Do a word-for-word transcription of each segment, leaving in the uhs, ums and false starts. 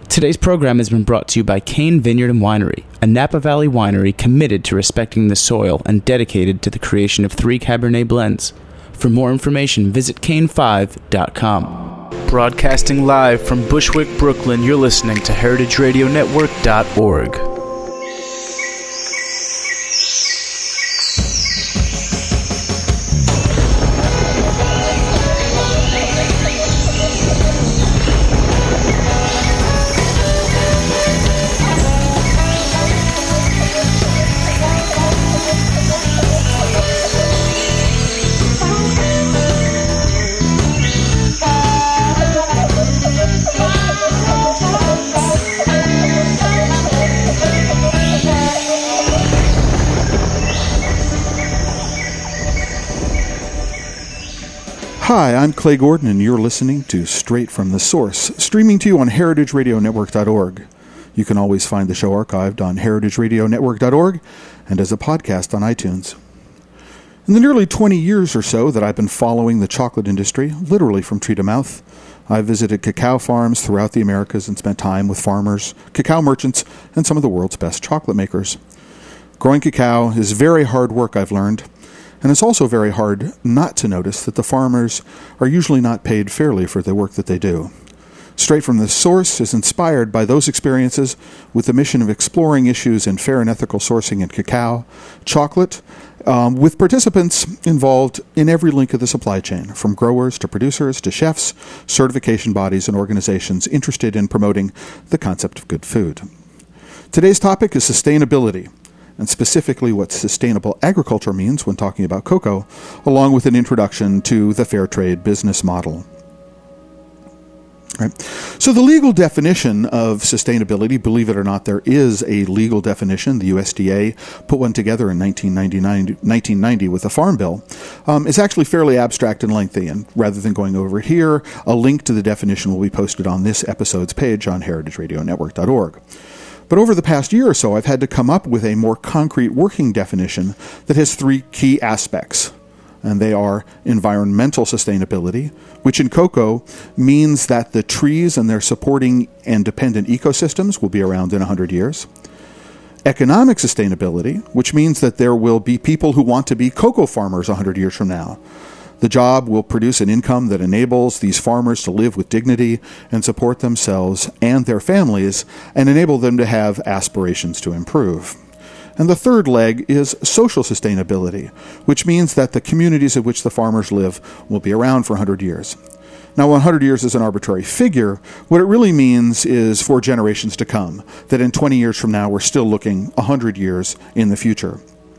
Today's program has been brought to you by Kane Vineyard and Winery, a Napa Valley winery committed to respecting the soil and dedicated to the creation of three Cabernet blends. For more information, visit cane five dot com. Broadcasting live from Bushwick, Brooklyn, you're listening to heritage radio network dot org. Hi, I'm Clay Gordon, and you're listening to Straight from the Source, streaming to you on heritage radio network dot org. You can always find the show archived on heritage radio network dot org and as a podcast on iTunes. In the nearly twenty years or so that I've been following the chocolate industry, literally from tree to mouth, I've visited cacao farms throughout the Americas and spent time with farmers, cacao merchants, and some of the world's best chocolate makers. Growing cacao is very hard work, I've learned. And it's also very hard not to notice that the farmers are usually not paid fairly for the work that they do. Straight from the Source is inspired by those experiences with the mission of exploring issues in fair and ethical sourcing in cacao, chocolate, um, with participants involved in every link of the supply chain, from growers to producers to chefs, certification bodies, and organizations interested in promoting the concept of good food. Today's topic is sustainability, and specifically what sustainable agriculture means when talking about cocoa, along with an introduction to the fair trade business model. Right. So the legal definition of sustainability, believe it or not, there is a legal definition. The U S D A put one together in nineteen ninety with the Farm Bill. Um, it's actually fairly abstract and lengthy, and rather than going over it here, a link to the definition will be posted on this episode's page on heritage radio network dot org. But over the past year or so, I've had to come up with a more concrete working definition that has three key aspects. And they are environmental sustainability, which in cocoa means that the trees and their supporting and dependent ecosystems will be around in one hundred years. Economic sustainability, which means that there will be people who want to be cocoa farmers one hundred years from now. The job will produce an income that enables these farmers to live with dignity and support themselves and their families and enable them to have aspirations to improve. And the third leg is social sustainability, which means that the communities in which the farmers live will be around for one hundred years. Now, one hundred years is an arbitrary figure. What it really means is for generations to come, that in twenty years from now, we're still looking one hundred years in the future.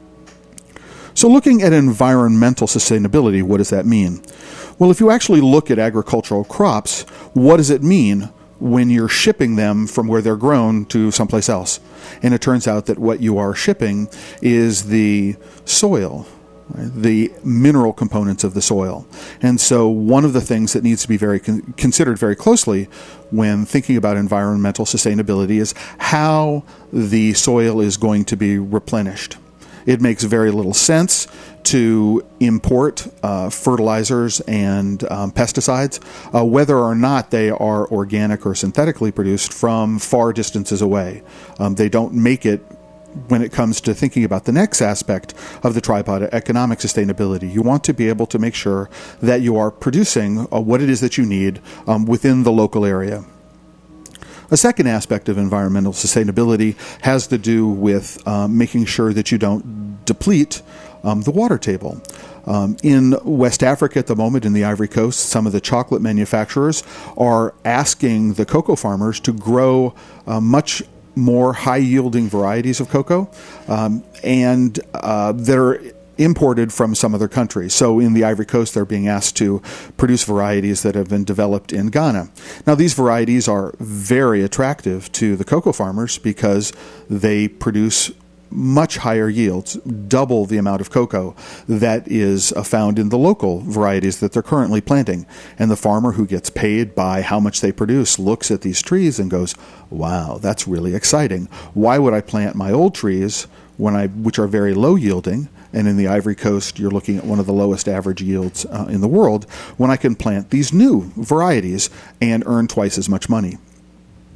So looking at environmental sustainability, what does that mean? Well, if you actually look at agricultural crops, what does it mean when you're shipping them from where they're grown to someplace else? And it turns out that what you are shipping is the soil, right? The mineral components of the soil. And so one of the things that needs to be very con- considered very closely when thinking about environmental sustainability is how the soil is going to be replenished. It makes very little sense to import uh, fertilizers and um, pesticides, uh, whether or not they are organic or synthetically produced from far distances away. Um, they don't make it when it comes to thinking about the next aspect of the tripod, economic sustainability. You want to be able to make sure that you are producing uh, what it is that you need um, within the local area. A second aspect of environmental sustainability has to do with um, making sure that you don't deplete um, the water table. Um, in West Africa at the moment, in the Ivory Coast, some of the chocolate manufacturers are asking the cocoa farmers to grow uh, much more high-yielding varieties of cocoa, um, and uh, that are imported from some other countries. So in the Ivory Coast, they're being asked to produce varieties that have been developed in Ghana. Now, these varieties are very attractive to the cocoa farmers because they produce much higher yields, double the amount of cocoa that is uh, found in the local varieties that they're currently planting. And the farmer who gets paid by how much they produce looks at these trees and goes, wow, that's really exciting. Why would I plant my old trees when I, which are very low yielding? And in the Ivory Coast, you're looking at one of the lowest average yields uh, in the world, when I can plant these new varieties and earn twice as much money.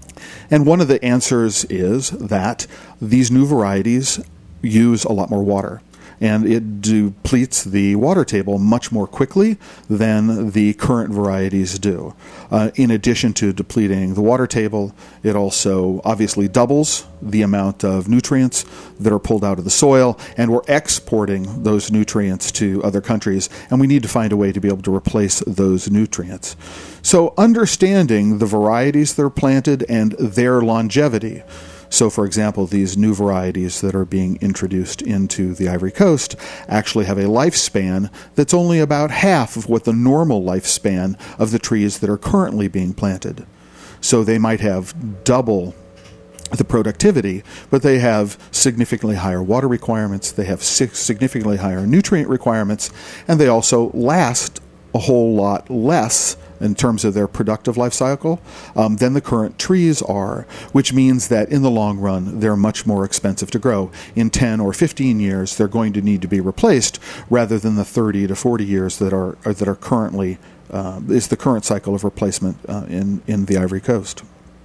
And one of the answers is that these new varieties use a lot more water, and it depletes the water table much more quickly than the current varieties do. Uh, in addition to depleting the water table, it also obviously doubles the amount of nutrients that are pulled out of the soil, and we're exporting those nutrients to other countries, and we need to find a way to be able to replace those nutrients. So understanding the varieties that are planted and their longevity. So, for example, these new varieties that are being introduced into the Ivory Coast actually have a lifespan that's only about half of what the normal lifespan of the trees that are currently being planted. So they might have double the productivity, but they have significantly higher water requirements, they have significantly higher nutrient requirements, and they also last a whole lot less in terms of their productive life cycle um, than the current trees are, which means that in the long run, they're much more expensive to grow. In ten or fifteen years, they're going to need to be replaced rather than the thirty to forty years that are, are that are currently, uh, is the current cycle of replacement uh, in, in the Ivory Coast.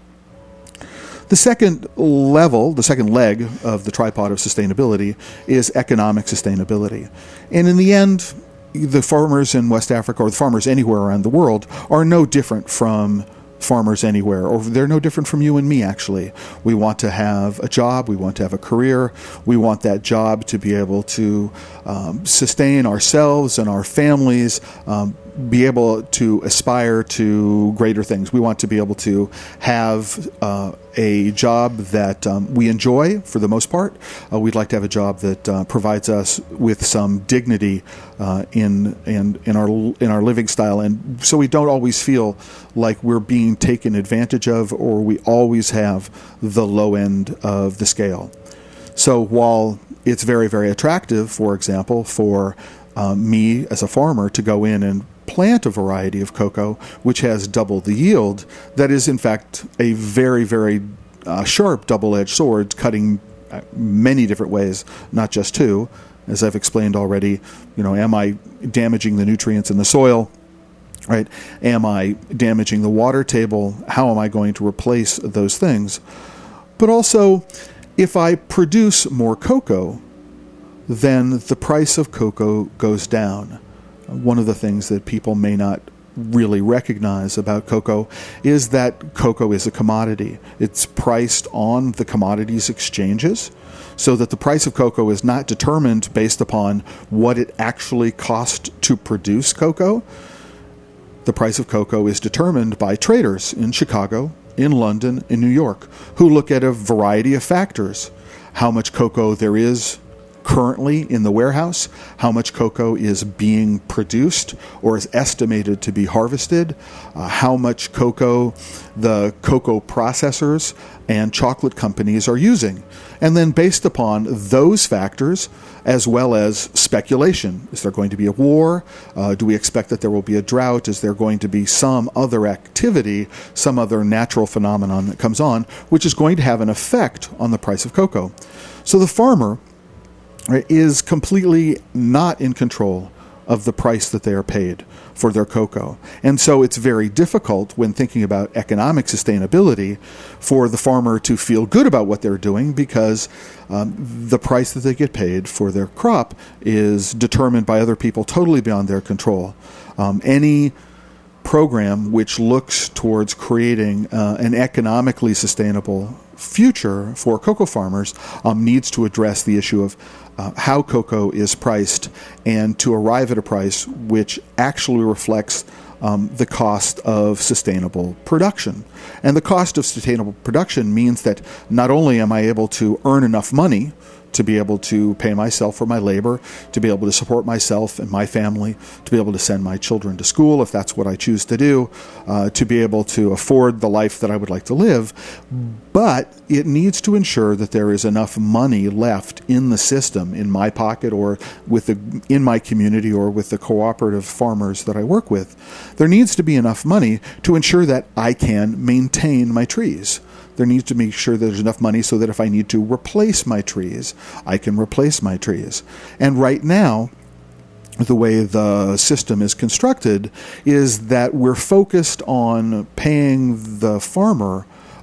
The second level, the second leg of the tripod of sustainability is economic sustainability. And in the end, the farmers in West Africa, or the farmers anywhere around the world, are no different from farmers anywhere, or they're no different from you and me, actually. We want to have a job, we want to have a career, we want that job to be able to um, sustain ourselves and our families, um, be able to aspire to greater things. We want to be able to have uh, a job that um, we enjoy for the most part. Uh, we'd like to have a job that uh, provides us with some dignity uh, in, in in our in our living style, and so we don't always feel like we're being taken advantage of, or we always have the low end of the scale. So while it's very, very attractive, for example, for uh, me as a farmer to go in and plant a variety of cocoa which has double the yield, that is in fact a very, very uh, sharp double-edged sword, cutting many different ways, not just two. As I've explained already, you know, am I damaging the nutrients in the soil? Right? Am I damaging the water table? How am I going to replace those things? But also, if I produce more cocoa, then the price of cocoa goes down. One of the things that people may not really recognize about cocoa is that cocoa is a commodity. It's priced on the commodities exchanges, so that the price of cocoa is not determined based upon what it actually cost to produce cocoa. The price of cocoa is determined by traders in Chicago, in London, in New York, who look at a variety of factors. How much cocoa there is currently in the warehouse, how much cocoa is being produced or is estimated to be harvested, uh, how much cocoa the cocoa processors and chocolate companies are using. And then based upon those factors, as well as speculation, is there going to be a war? Uh, do we expect that there will be a drought? Is there going to be some other activity, some other natural phenomenon that comes on, which is going to have an effect on the price of cocoa? So the farmer is completely not in control of the price that they are paid for their cocoa. And so it's very difficult when thinking about economic sustainability for the farmer to feel good about what they're doing, because um, the price that they get paid for their crop is determined by other people totally beyond their control. Um, any program which looks towards creating uh, an economically sustainable future for cocoa farmers um, needs to address the issue of uh, how cocoa is priced, and to arrive at a price which actually reflects um, the cost of sustainable production. And the cost of sustainable production means that not only am I able to earn enough money to be able to pay myself for my labor, to be able to support myself and my family, to be able to send my children to school if that's what I choose to do, uh, to be able to afford the life that I would like to live, but it needs to ensure that there is enough money left in the system, in my pocket or with the, in my community or with the cooperative farmers that I work with. There needs to be enough money to ensure that I can maintain my trees. There needs to make sure there's enough money so that if I need to replace my trees, I can replace my trees. And right now, the way the system is constructed is that we're focused on paying the farmer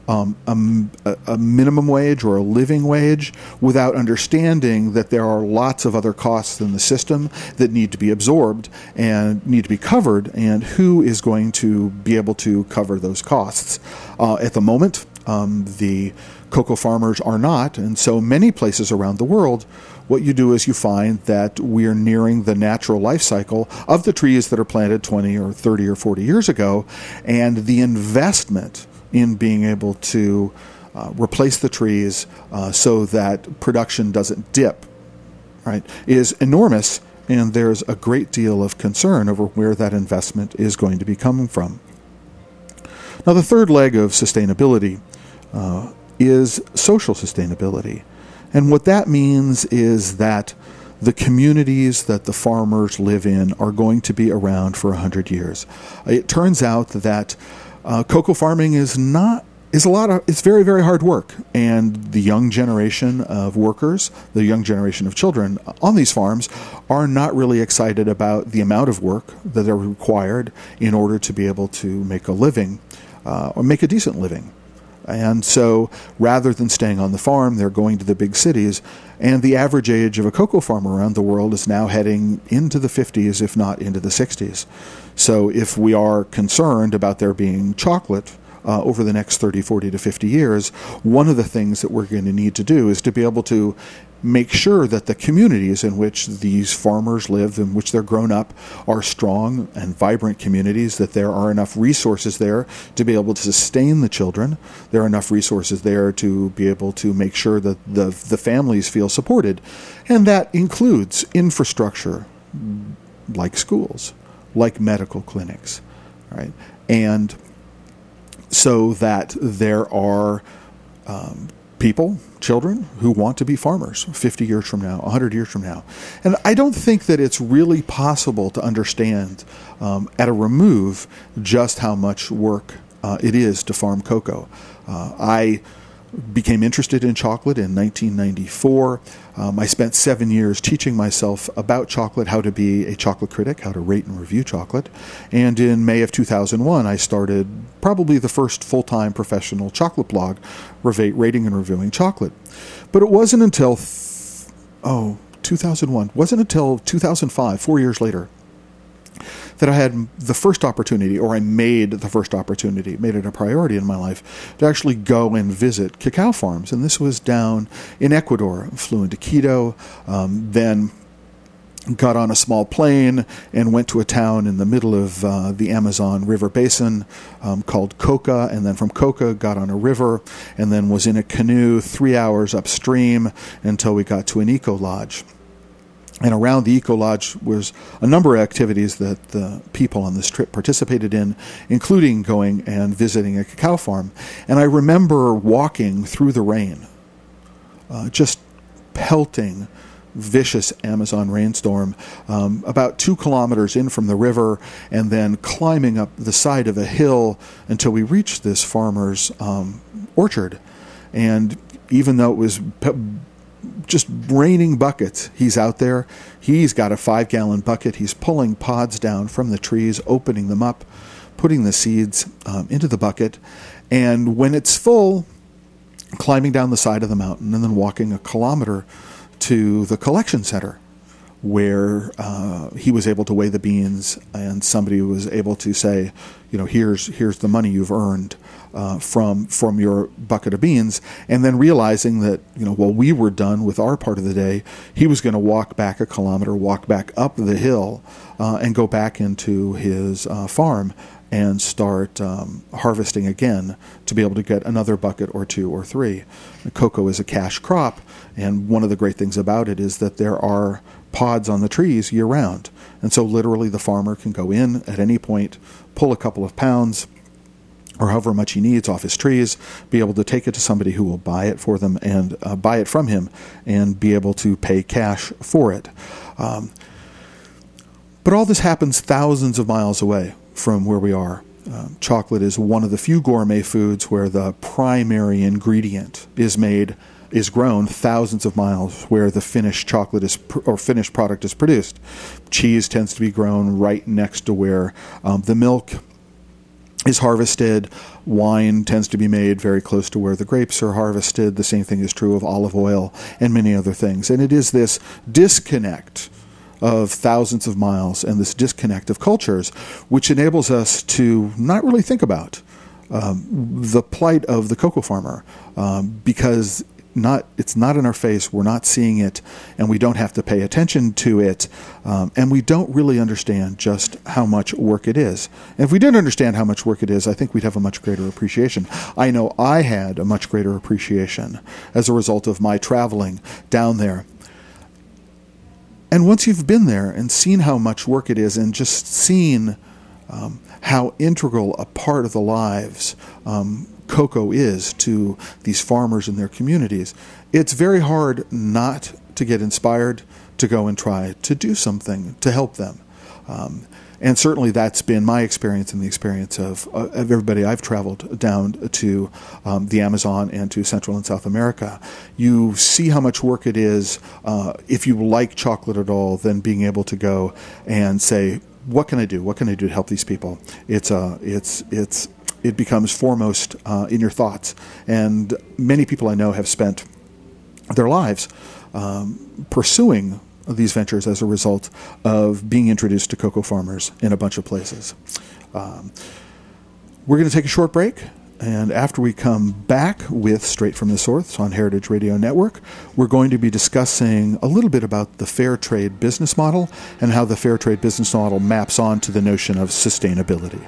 um, a, a minimum wage or a living wage without understanding that there are lots of other costs in the system that need to be absorbed and need to be covered, and who is going to be able to cover those costs. Uh, at the moment, um, the cocoa farmers are not, and so many places around the world, what you do is you find that we are nearing the natural life cycle of the trees that are planted twenty or thirty or forty years ago, and the investment in being able to uh, replace the trees uh, so that production doesn't dip, right, is enormous, and there's a great deal of concern over where that investment is going to be coming from. Now, the third leg of sustainability uh, is social sustainability. And what that means is that the communities that the farmers live in are going to be around for one hundred years. It turns out that uh, cocoa farming is not is a lot of it's very, very hard work, and the young generation of workers, the young generation of children on these farms are not really excited about the amount of work that are required in order to be able to make a living uh, or make a decent living. And so rather than staying on the farm, they're going to the big cities. And the average age of a cocoa farmer around the world is now heading into the fifties, if not into the sixties. So if we are concerned about there being chocolate uh, over the next thirty, forty to fifty years, one of the things that we're going to need to do is to be able to make sure that the communities in which these farmers live, in which they're grown up, are strong and vibrant communities, that there are enough resources there to be able to sustain the children. There are enough resources there to be able to make sure that the, the families feel supported. And that includes infrastructure like schools, like medical clinics, right? And so that there are um, people, children, who want to be farmers fifty years from now, one hundred years from now. And I don't think that it's really possible to understand um, at a remove just how much work uh, it is to farm cocoa. Uh, I became interested in chocolate in nineteen ninety-four. Um, I spent seven years teaching myself about chocolate, how to be a chocolate critic, how to rate and review chocolate. And in May of two thousand one, I started probably the first full-time professional chocolate blog, rating and reviewing chocolate. But it wasn't until, th- oh, two thousand one, wasn't until two thousand five, four years later, that I had the first opportunity, or I made the first opportunity, made it a priority in my life, to actually go and visit cacao farms. And this was down in Ecuador. I flew into Quito, um, then got on a small plane and went to a town in the middle of uh, the Amazon River Basin um, called Coca, and then from Coca got on a river and then was in a canoe three hours upstream until we got to an eco lodge. And around the Eco Lodge was a number of activities that the people on this trip participated in, including going and visiting a cacao farm. And I remember walking through the rain, uh, just pelting, vicious Amazon rainstorm, um, about two kilometers in from the river, and then climbing up the side of a hill until we reached this farmer's um, orchard. And even though it was pe- just raining buckets, he's out there. He's got a five-gallon bucket. He's pulling pods down from the trees, opening them up, putting the seeds um, into the bucket. And when it's full, climbing down the side of the mountain and then walking a kilometer to the collection center, where uh, he was able to weigh the beans, and somebody was able to say, you know, here's here's the money you've earned uh, from from your bucket of beans. And then realizing that, you know, while we were done with our part of the day, he was going to walk back a kilometer, walk back up the hill, uh, and go back into his uh, farm and start um, harvesting again to be able to get another bucket or two or three. Cocoa is a cash crop, and one of the great things about it is that there are pods on the trees year-round. And so literally the farmer can go in at any point, pull a couple of pounds or however much he needs off his trees, be able to take it to somebody who will buy it for them and uh, buy it from him and be able to pay cash for it. Um, but all this happens thousands of miles away from where we are. Uh, chocolate is one of the few gourmet foods where the primary ingredient is made, is grown thousands of miles where the finished chocolate is pr- or finished product is produced. Cheese tends to be grown right next to where um, the milk is harvested. Wine tends to be made very close to where the grapes are harvested. The same thing is true of olive oil and many other things. And it is this disconnect of thousands of miles and this disconnect of cultures which enables us to not really think about um, the plight of the cocoa farmer um, because not it's not in our face, we're not seeing it, and we don't have to pay attention to it, um, and we don't really understand just how much work it is. And if we did understand how much work it is, I think we'd have a much greater appreciation. I know I had a much greater appreciation as a result of my traveling down there. And once you've been there and seen how much work it is and just seen um, how integral a part of the lives um, cocoa is to these farmers and their communities, it's very hard not to get inspired to go and try to do something to help them. Um, and certainly that's been my experience and the experience of, uh, of everybody I've traveled down to um, the Amazon and to Central and South America. You see how much work it is, uh, if you like chocolate at all, then being able to go and say, what can I do? What can I do to help these people? It's uh, it's it's it becomes foremost uh, in your thoughts. And many people I know have spent their lives um, pursuing these ventures as a result of being introduced to cocoa farmers in a bunch of places. Um, we're going to take a short break, and after we come back with Straight from the Source on Heritage Radio Network, we're going to be discussing a little bit about the fair trade business model and how the fair trade business model maps on to the notion of sustainability.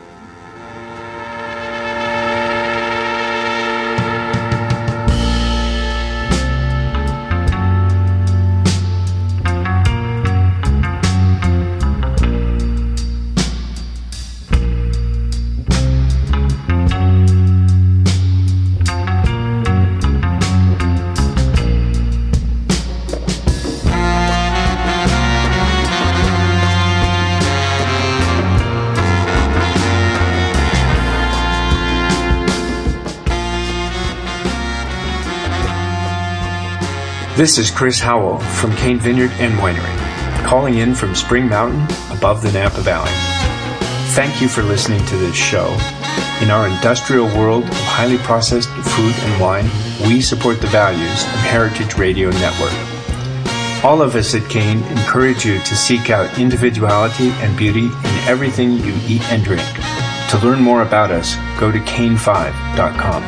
This is Chris Howell from Cain Vineyard and Winery, calling in from Spring Mountain above the Napa Valley. Thank you for listening to this show. In our industrial world of highly processed food and wine, we support the values of Heritage Radio Network. All of us at Cain encourage you to seek out individuality and beauty in everything you eat and drink. To learn more about us, go to cain five dot com.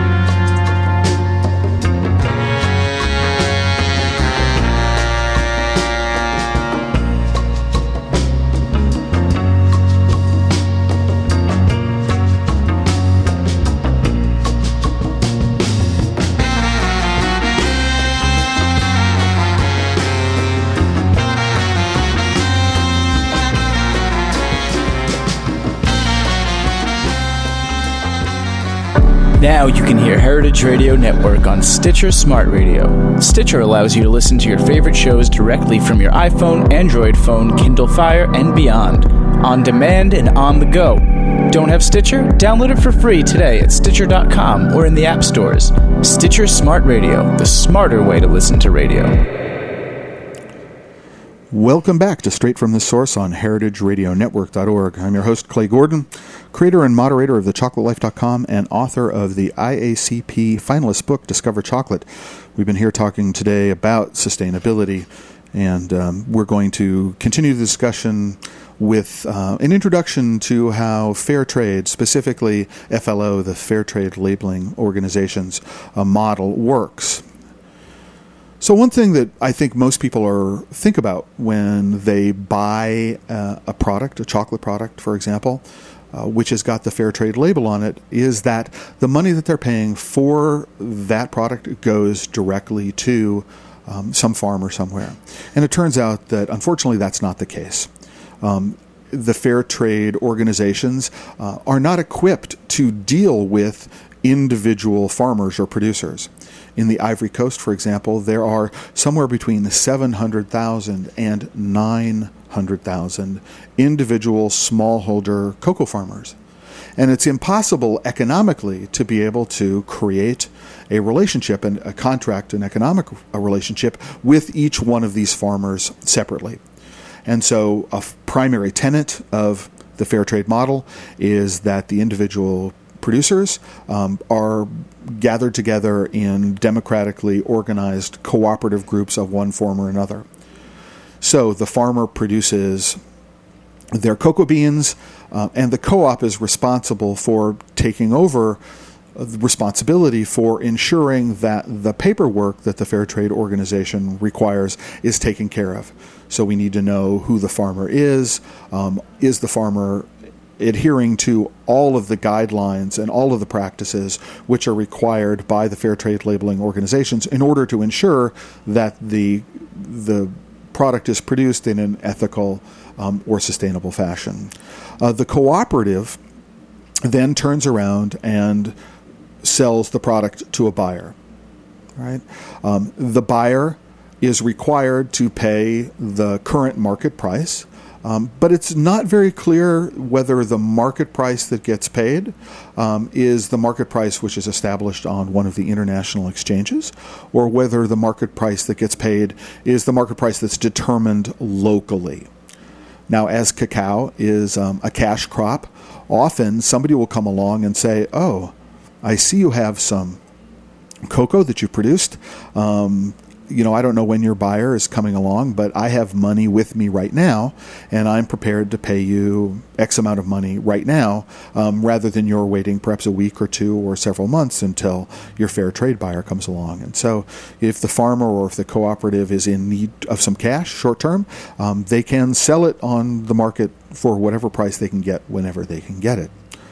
Now you can hear Heritage Radio Network on Stitcher Smart Radio. Stitcher allows you to listen to your favorite shows directly from your iPhone, Android phone, Kindle Fire, and beyond, on demand and on the go. Don't have Stitcher? Download it for free today at Stitcher dot com or in the app stores. Stitcher Smart Radio, the smarter way to listen to radio. Welcome back to Straight from the Source on heritage radio network dot org. I'm your host, Clay Gordon, creator and moderator of the chocolate life dot com and author of the I A C P finalist book, Discover Chocolate. We've been here talking today about sustainability, and um, we're going to continue the discussion with uh, an introduction to how fair trade, specifically F L O, the Fair Trade Labeling Organization's uh, model, works. So one thing that I think most people are think about when they buy uh, a product, a chocolate product, for example, uh, which has got the fair trade label on it, is that the money that they're paying for that product goes directly to um, some farmer somewhere. And it turns out that, unfortunately, that's not the case. Um, the fair trade organizations uh, are not equipped to deal with individual farmers or producers. In the Ivory Coast, for example, there are somewhere between seven hundred thousand and nine hundred thousand individual smallholder cocoa farmers. And it's impossible economically to be able to create a relationship and a contract, an economic a relationship with each one of these farmers separately. And so a primary tenet of The fair trade model is that the individual producers um, are gathered together in democratically organized cooperative groups of one form or another. So the farmer produces their cocoa beans, uh, and the co-op is responsible for taking over the responsibility for ensuring that the paperwork that the Fair Trade Organization requires is taken care of. So we need to know who the farmer is. Um, is the farmer adhering to all of the guidelines and all of the practices which are required by the fair trade labeling organizations in order to ensure that the the product is produced in an ethical um, or sustainable fashion. Uh, the cooperative then turns around and sells the product to a buyer. Right? Um, the buyer is required to pay the current market price. Um, but it's not very clear whether the market price that gets paid um, is the market price which is established on one of the international exchanges, or whether the market price that gets paid is the market price that's determined locally. Now, as cacao is um, a cash crop, often somebody will come along and say, oh, I see you have some cocoa that you produced. Um, You know, I don't know when your buyer is coming along, but I have money with me right now, and I'm prepared to pay you X amount of money right now, um, rather than you're waiting perhaps a week or two or several months until your fair trade buyer comes along. And so if the farmer or if the cooperative is in need of some cash short term, um, they can sell it on the market for whatever price they can get whenever they can get it.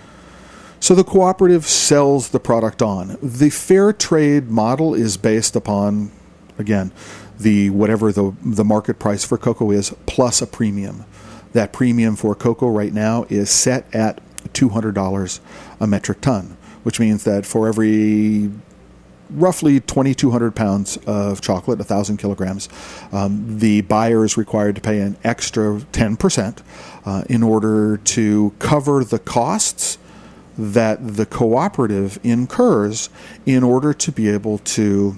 So the cooperative sells the product on. The fair trade model is based upon, again, the whatever the the market price for cocoa is plus a premium. That premium for cocoa right now is set at two hundred dollars a metric ton, which means that for every roughly twenty-two hundred pounds of chocolate, one thousand kilograms, um, the buyer is required to pay an extra ten percent uh, in order to cover the costs that the cooperative incurs in order to be able to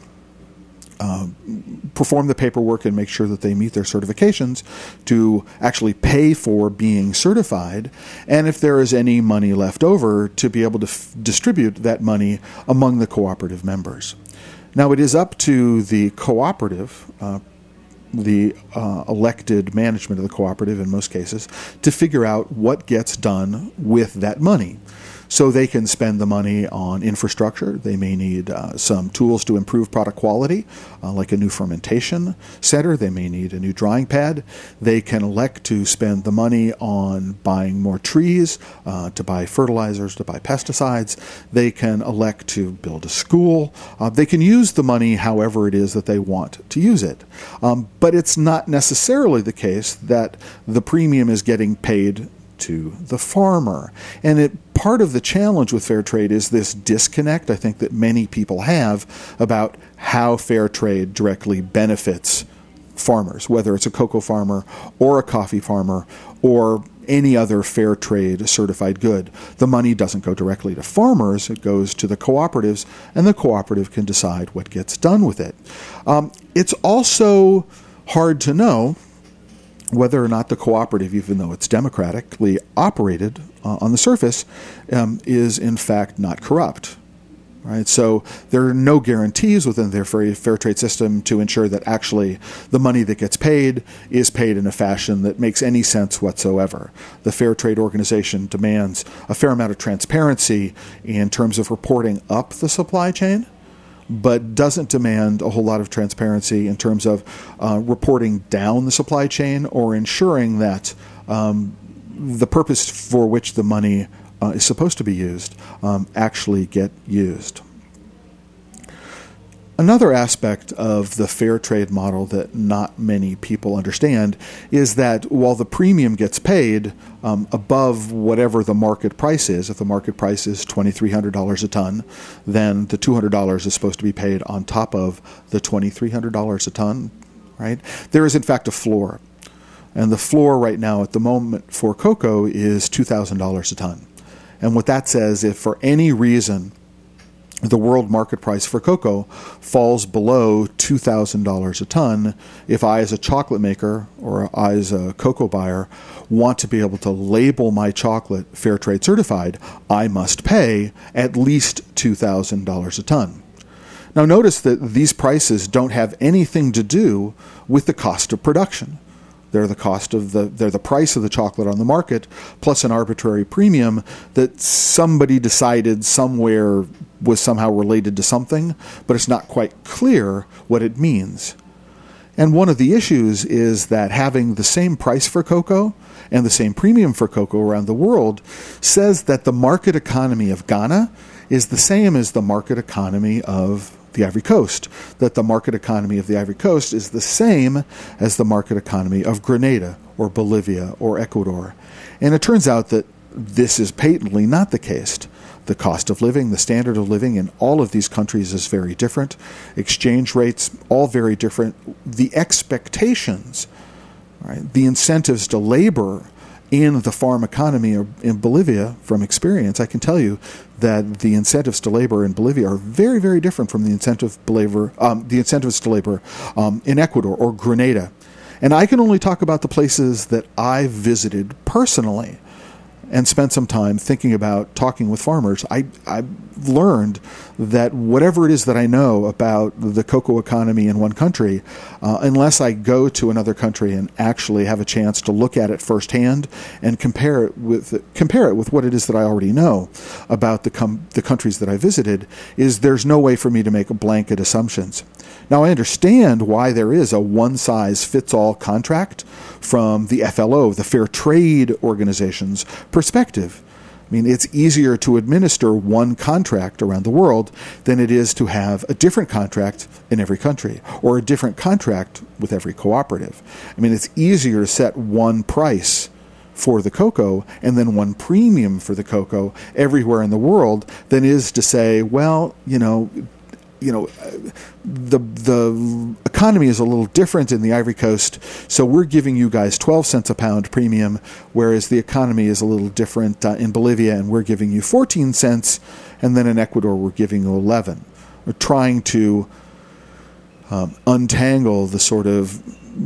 Uh, perform the paperwork and make sure that they meet their certifications to actually pay for being certified, and if there is any money left over, to be able to f- distribute that money among the cooperative members. Now, it is up to the cooperative, uh, the uh, elected management of the cooperative in most cases, to figure out what gets done with that money. So they can spend the money on infrastructure. They may need uh, some tools to improve product quality, uh, like a new fermentation center. They may need a new drying pad. They can elect to spend the money on buying more trees, uh, to buy fertilizers, to buy pesticides. They can elect to build a school. Uh, they can use the money however it is that they want to use it. Um, but it's not necessarily the case that the premium is getting paid to the farmer. And it part of the challenge with fair trade is this disconnect, I think, that many people have about how fair trade directly benefits farmers, whether it's a cocoa farmer or a coffee farmer or any other fair trade certified good. The money doesn't go directly to farmers, it goes to the cooperatives, and the cooperative can decide what gets done with it. Um, it's also hard to know whether or not the cooperative, even though it's democratically operated uh, on the surface, um, is in fact not corrupt. Right? So there are no guarantees within their fair, fair trade system to ensure that actually the money that gets paid is paid in a fashion that makes any sense whatsoever. The Fair Trade Organization demands a fair amount of transparency in terms of reporting up the supply chain, but doesn't demand a whole lot of transparency in terms of uh, reporting down the supply chain or ensuring that um, the purpose for which the money uh, is supposed to be used um, actually get used. Another aspect of the fair trade model that not many people understand is that while the premium gets paid um, above whatever the market price is, if the market price is two thousand three hundred dollars a ton, then the two hundred dollars is supposed to be paid on top of the two thousand three hundred dollars a ton, right? There is, in fact, a floor. And the floor right now at the moment for cocoa is two thousand dollars a ton. And what that says, if for any reason the world market price for cocoa falls below two thousand dollars a ton, if I as a chocolate maker or I as a cocoa buyer want to be able to label my chocolate fair trade certified, I must pay at least two thousand dollars a ton. Now notice that these prices don't have anything to do with the cost of production. They're the cost of the, they're the price of the chocolate on the market, plus an arbitrary premium that somebody decided somewhere was somehow related to something, but it's not quite clear what it means. And one of the issues is that having the same price for cocoa and the same premium for cocoa around the world says that the market economy of Ghana is the same as the market economy of the Ivory Coast, that the market economy of the Ivory Coast is the same as the market economy of Grenada or Bolivia or Ecuador. And it turns out that this is patently not the case. The cost of living, the standard of living in all of these countries is very different. Exchange rates, all very different. The expectations, right, the incentives to labor in the farm economy in Bolivia, from experience, I can tell you that the incentives to labor in Bolivia are very, very different from the incentive to labor, um, the incentives to labor um, in Ecuador or Grenada. And I can only talk about the places that I visited personally and spent some time thinking about talking with farmers. I, I've learned that whatever it is that I know about the cocoa economy in one country, uh, unless I go to another country and actually have a chance to look at it firsthand and compare it with compare it with what it is that I already know about the com- the countries that I visited, is there's no way for me to make blanket assumptions. Now, I understand why there is a one-size-fits-all contract from the F L O, the Fair Trade Organization's perspective. I mean, it's easier to administer one contract around the world than it is to have a different contract in every country, or a different contract with every cooperative. I mean, it's easier to set one price for the cocoa and then one premium for the cocoa everywhere in the world than it is to say, well, you know, you know, the the economy is a little different in the Ivory Coast, so we're giving you guys twelve cents a pound premium, whereas the economy is a little different uh, in Bolivia, and we're giving you fourteen cents, and then in Ecuador we're giving you eleven. We're trying to um, untangle the sort of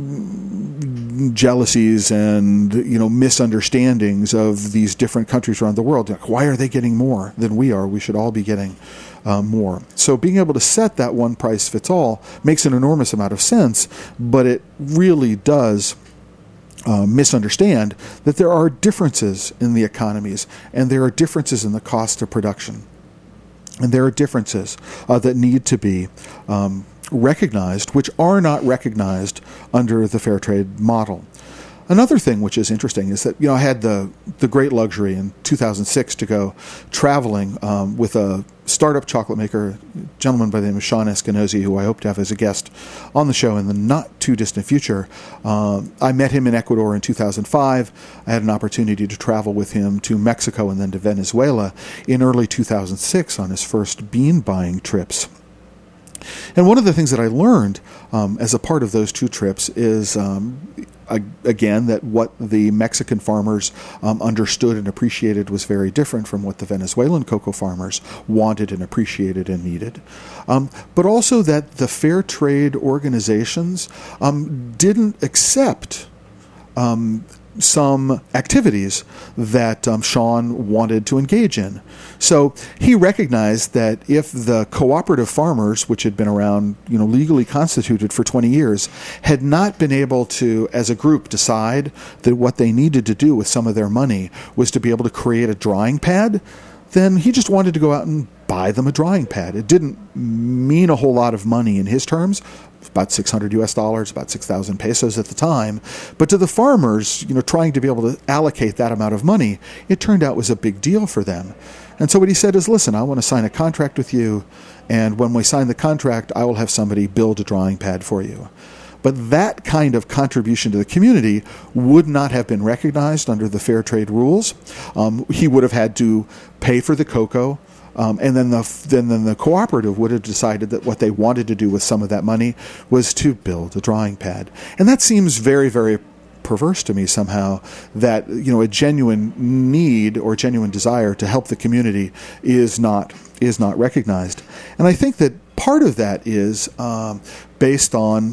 jealousies and, you know, misunderstandings of these different countries around the world. Like, why are they getting more than we are? We should all be getting uh, more. So being able to set that one price fits all makes an enormous amount of sense, but it really does uh, misunderstand that there are differences in the economies, and there are differences in the cost of production. And there are differences uh, that need to be um, recognized, which are not recognized under the fair trade model. Another thing which is interesting is that, you know, I had the the great luxury in two thousand six to go traveling um, with a startup chocolate maker, a gentleman by the name of Sean Eskenazi, who I hope to have as a guest on the show in the not too distant future. Um, I met him in Ecuador in two thousand five. I had an opportunity to travel with him to Mexico and then to Venezuela in early two thousand six on his first bean buying trips. And one of the things that I learned um, as a part of those two trips is, um, again, that what the Mexican farmers um, understood and appreciated was very different from what the Venezuelan cocoa farmers wanted and appreciated and needed. Um, but also that the fair trade organizations um, didn't accept um, some activities that um, Sean wanted to engage in. So he recognized that if the cooperative farmers, which had been around, you know, legally constituted for twenty years, had not been able to, as a group, decide that what they needed to do with some of their money was to be able to create a drying pad, then he just wanted to go out and buy them a drying pad. It didn't mean a whole lot of money in his terms, about six hundred U S dollars, about six thousand pesos at the time. But to the farmers, you know, trying to be able to allocate that amount of money, it turned out was a big deal for them. And so what he said is, listen, I want to sign a contract with you, and when we sign the contract, I will have somebody build a drying pad for you. But that kind of contribution to the community would not have been recognized under the fair trade rules. Um, he would have had to pay for the cocoa, um, and then the then, then the cooperative would have decided that what they wanted to do with some of that money was to build a drying pad. And that seems very, very perverse to me somehow that, you know, a genuine need or genuine desire to help the community is not is not recognized. And I think that part of that is um, based on,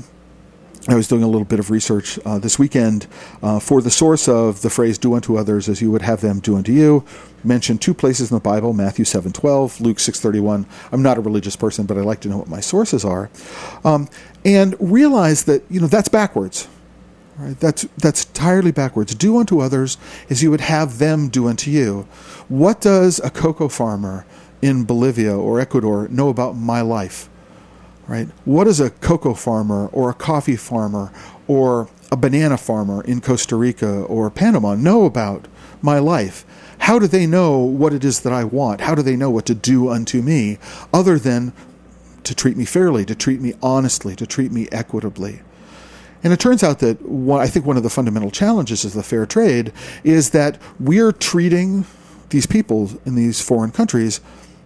I was doing a little bit of research uh, this weekend uh, for the source of the phrase "do unto others as you would have them do unto you." Mentioned two places in the Bible: Matthew seven twelve, Luke six thirty-one. I'm not a religious person, but I like to know what my sources are, um, and realize that, you know, that's backwards. Right? That's that's entirely backwards. Do unto others as you would have them do unto you. What does a cocoa farmer in Bolivia or Ecuador know about my life? Right? What does a cocoa farmer or a coffee farmer or a banana farmer in Costa Rica or Panama know about my life? How do they know what it is that I want? How do they know what to do unto me other than to treat me fairly, to treat me honestly, to treat me equitably? And it turns out that one, I think one of the fundamental challenges of the fair trade is that we're treating these people in these foreign countries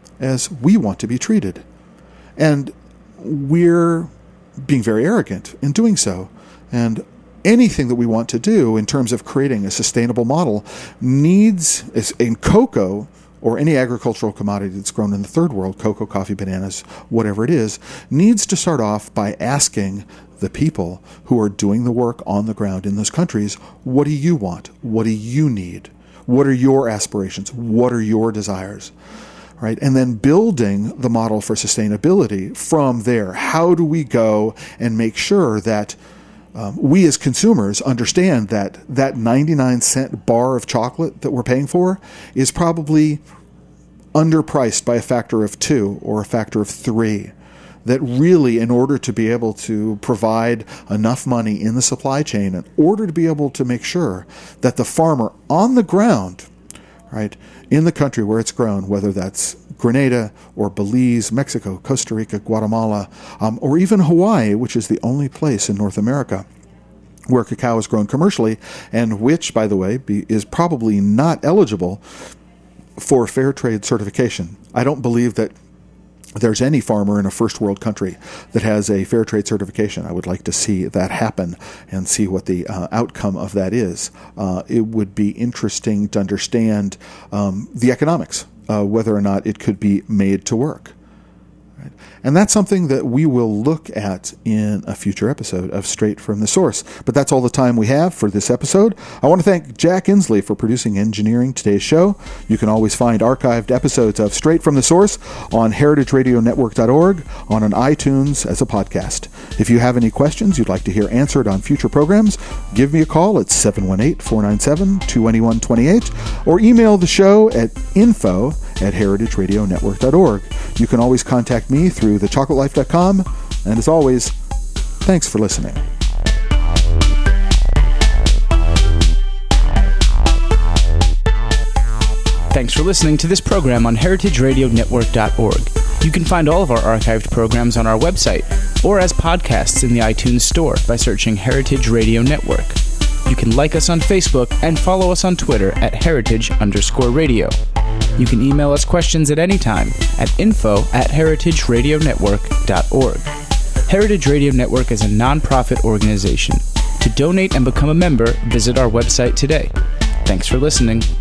as we want to be treated. And we're being very arrogant in doing so. And anything that we want to do in terms of creating a sustainable model needs, in cocoa or any agricultural commodity that's grown in the third world, cocoa, coffee, bananas, whatever it is, needs to start off by asking the people who are doing the work on the ground in those countries, what do you want? What do you need? What are your aspirations? What are your desires? Right? And then building the model for sustainability from there. How do we go and make sure that um, we as consumers understand that that ninety-nine cent bar of chocolate that we're paying for is probably underpriced by a factor of two or a factor of three? That really, in order to be able to provide enough money in the supply chain, in order to be able to make sure that the farmer on the ground, right, in the country where it's grown, whether that's Grenada or Belize, Mexico, Costa Rica, Guatemala, um, or even Hawaii, which is the only place in North America where cacao is grown commercially, and which, by the way, be, is probably not eligible for fair trade certification. I don't believe that there's any farmer in a first world country that has a fair trade certification. I would like to see that happen and see what the uh, outcome of that is. Uh, it would be interesting to understand um, the economics, uh, whether or not it could be made to work. Right? And that's something that we will look at in a future episode of Straight from the Source. But that's all the time we have for this episode. I want to thank Jack Inslee for producing and engineering today's show. You can always find archived episodes of Straight from the Source on heritage radio network dot org, on an iTunes as a podcast. If you have any questions you'd like to hear answered on future programs, give me a call at seven one eight, four nine seven, two one two eight or email the show at info at heritage radio network dot org. You can always contact me through the chocolate life dot com, and as always, thanks for listening. Thanks for listening to this program on heritage radio network dot org. You can find all of our archived programs on our website or as podcasts in the iTunes Store by searching Heritage Radio Network. You can like us on Facebook and follow us on Twitter at heritage underscore radio. You can email us questions at any time at info at heritage radio network dot org. Heritage Radio Network is a non-profit organization. To donate and become a member, visit our website today. Thanks for listening.